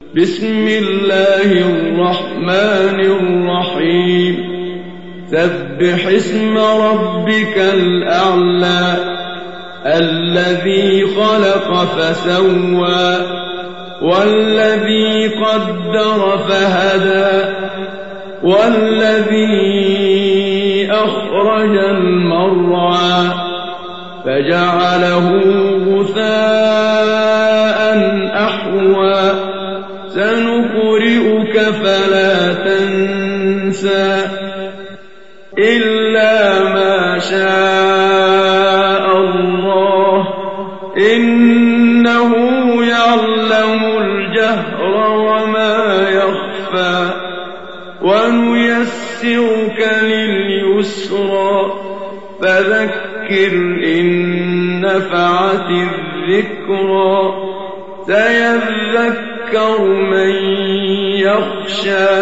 بسم الله الرحمن الرحيم سبح اسم ربك الأعلى الذي خلق فسوى والذي قدر فهدى والذي أخرج المرعى فجعله غثاء أحوى سنقرئك فلا تنسى إلا ما شاء الله إنه يعلم الجهر وما يخفى ونيسرك لليسرى فذكر إن نفعت الذكرى سيذكر من يخشى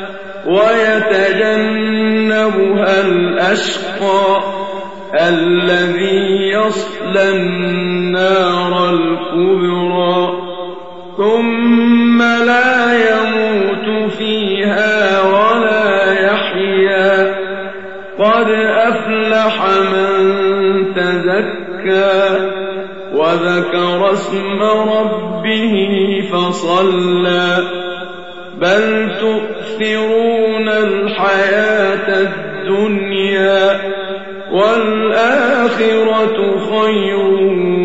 ويتجنبها الأشقى الذي يصلى النار الكبرى ثم لا يموت فيها ولا يحيا قد أفلح من تزكى وذكر اسم ربه فصلى بل تؤثرون الحياة الدنيا والآخرة خير